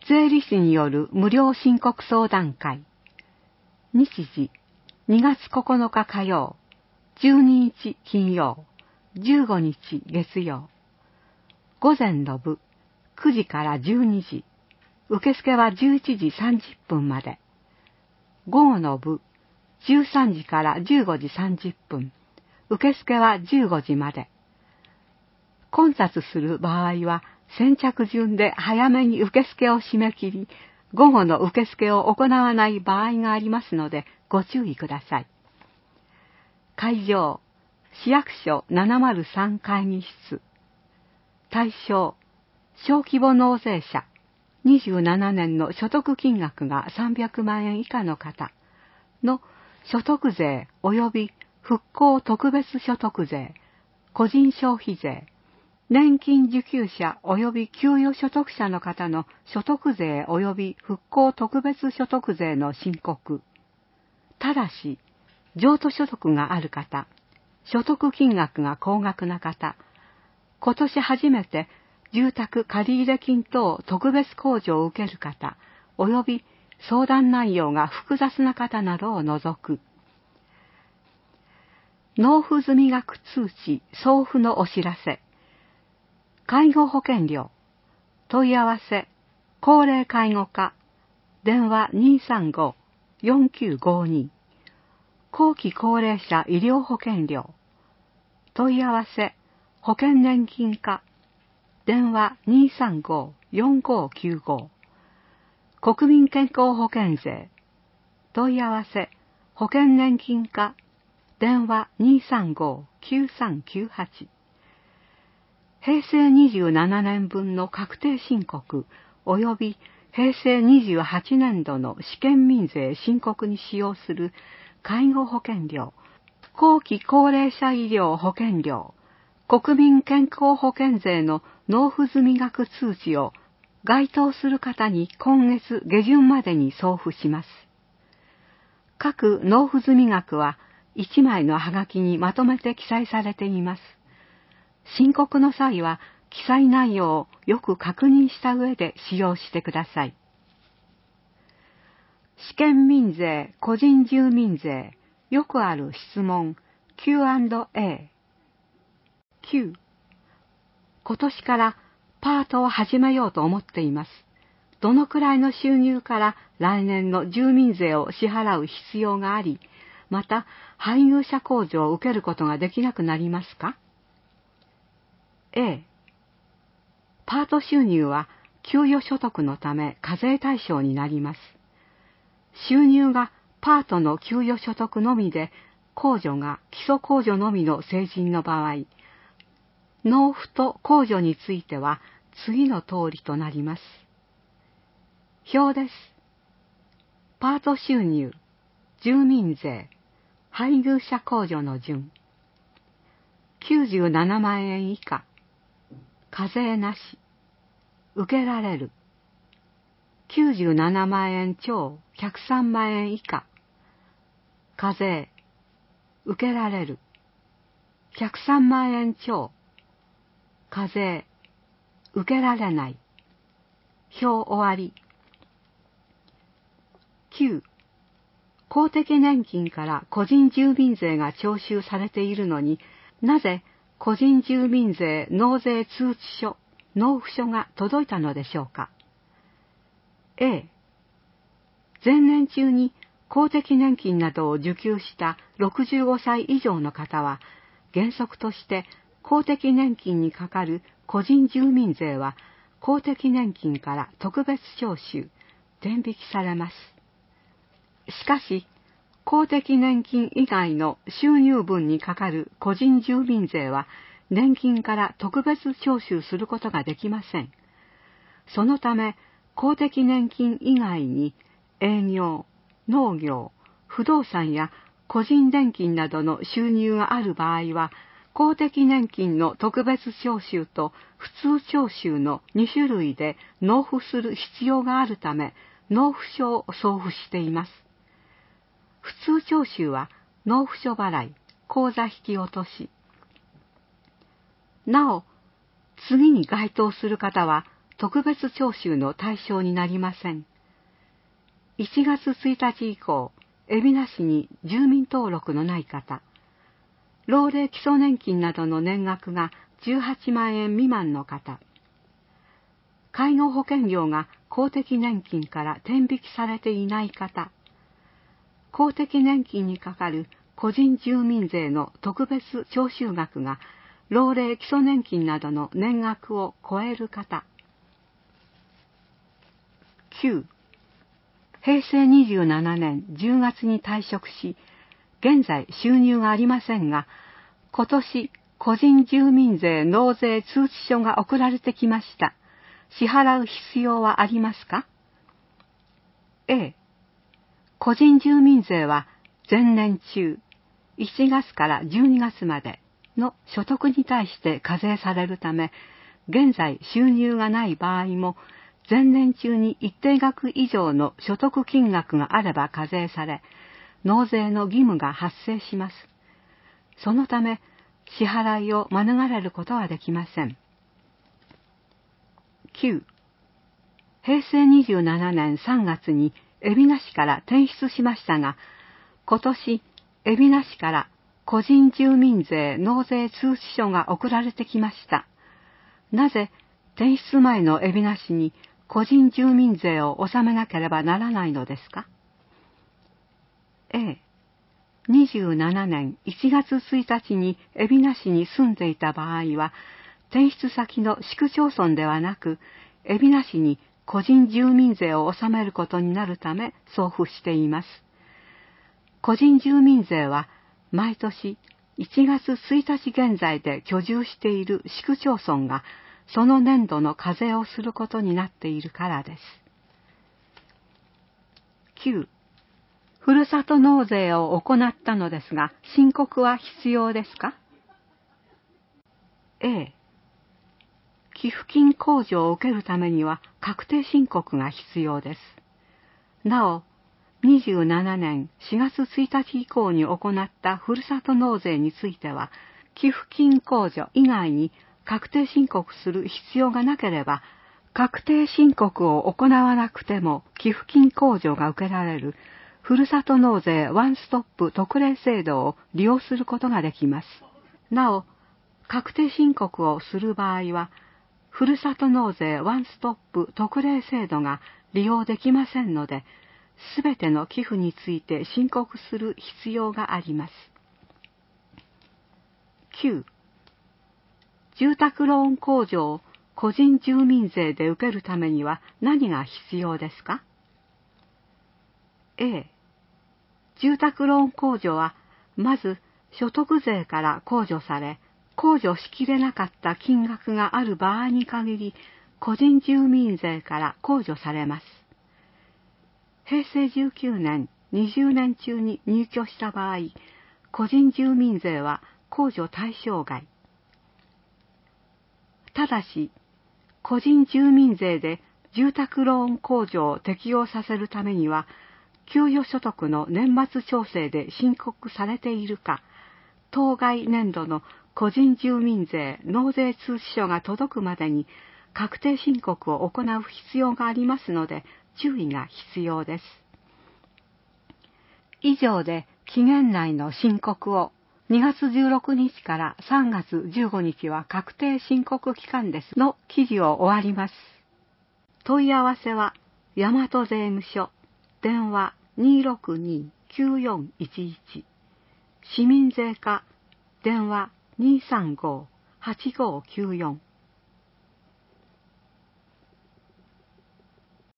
税理士による無料申告相談会。日時、2月9日火曜、12日金曜、15日月曜。午前の部、9時から12時。受付は11時30分まで。午後の部、13時から15時30分。受付は15時まで。混雑する場合は、先着順で早めに受付を締め切り、午後の受付を行わない場合がありますので、ご注意ください。会場、市役所703会議室。対象、小規模納税者、27年の所得金額が300万円以下の方の所得税及び復興特別所得税、個人消費税、年金受給者及び給与所得者の方の所得税及び復興特別所得税の申告。ただし、譲渡所得がある方、所得金額が高額な方、今年初めて住宅借入金等特別控除を受ける方、及び相談内容が複雑な方などを除く。納付済額通知送付のお知らせ。介護保険料。問い合わせ。高齢介護課。電話235-4952。後期高齢者医療保険料。問い合わせ。保険年金課。電話235-4595。国民健康保険税。問い合わせ。保険年金課。電話235-9398。平成27年分の確定申告及び平成28年度の試験民税申告に使用する介護保険料、後期高齢者医療保険料、国民健康保険税の納付済額通知を該当する方に今月下旬までに送付します。各納付済額は1枚のハガキにまとめて記載されています。申告の際は記載内容をよく確認した上で使用してください。試験民税、個人住民税、よくある質問 Q&A。 9. 今年からパートを始めようと思っています。どのくらいの収入から来年の住民税を支払う必要があり、また配偶者控除を受けることができなくなりますか？ A. パート収入は給与所得のため課税対象になります。収入がパートの給与所得のみで、控除が基礎控除のみの成人の場合、納付と控除については次の通りとなります。表です。パート収入、住民税、配偶者控除の順。97万円以下、課税なし、受けられる。97万円超103万円以下、課税、受けられる。103万円超、課税、受けられない。表終わり。9. 公的年金から個人住民税が徴収されているのに、なぜ個人住民税納税通知書、納付書が届いたのでしょうか。A. 前年中に公的年金などを受給した65歳以上の方は、原則として公的年金にかかる個人住民税は公的年金から特別徴収、転引きされます。しかし、公的年金以外の収入分にかかる個人住民税は年金から特別徴収することができません。そのため、公的年金以外に営業、農業、不動産や個人年金などの収入がある場合は、公的年金の特別徴収と普通徴収の2種類で納付する必要があるため、納付書を送付しています。普通徴収は納付書払い、口座引き落とし。なお、次に該当する方は、 特別徴収の対象になりません。1月1日以降、海老名市に住民登録のない方、老齢基礎年金などの年額が18万円未満の方、介護保険料が公的年金から転引きされていない方、公的年金にかかる個人住民税の特別徴収額が老齢基礎年金などの年額を超える方。9. 平成27年10月に退職し、現在収入がありませんが、今年個人住民税納税通知書が送られてきました。支払う必要はありますか？ A. 個人住民税は前年中1月から12月までの所得に対して課税されるため、現在収入がない場合も前年中に一定額以上の所得金額があれば課税され、納税の義務が発生します。そのため、支払いを免れることはできません。9. 平成27年3月に海老名市から転出しましたが、今年、海老名市から個人住民税納税通知書が送られてきました。なぜ、転出前の海老名市に個人住民税を納めなければならないのですか？ A. 27年1月1日に海老名市に住んでいた場合は、転出先の市区町村ではなく、海老名市に個人住民税を納めることになるため送付しています。個人住民税は毎年1月1日現在で居住している市区町村がその年度の課税をすることになっているからです。9. ふるさと納税を行ったのですが、申告は必要ですか？ A. 寄付金控除を受けるためには確定申告が必要です。なお、27年4月1日以降に行ったふるさと納税については、寄付金控除以外に確定申告する必要がなければ、確定申告を行わなくても寄付金控除が受けられるふるさと納税ワンストップ特例制度を利用することができます。なお、確定申告をする場合は、ふるさと納税ワンストップ特例制度が利用できませんので、すべての寄付について申告する必要があります。9. 住宅ローン控除を個人住民税で受けるためには何が必要ですか？ A. 住宅ローン控除は、まず所得税から控除され、控除しきれなかった金額がある場合に限り、個人住民税から控除されます。平成19年、20年中に入居した場合、個人住民税は控除対象外。ただし、個人住民税で住宅ローン控除を適用させるためには、給与所得の年末調整で申告されているか、当該年度の個人住民税納税通知書が届くまでに確定申告を行う必要がありますので、注意が必要です。以上で期限内の申告を2月16日から3月15日は確定申告期間ですの記事を終わります。問い合わせは大和税務署電話 262-9411 市民税課電話 235-8594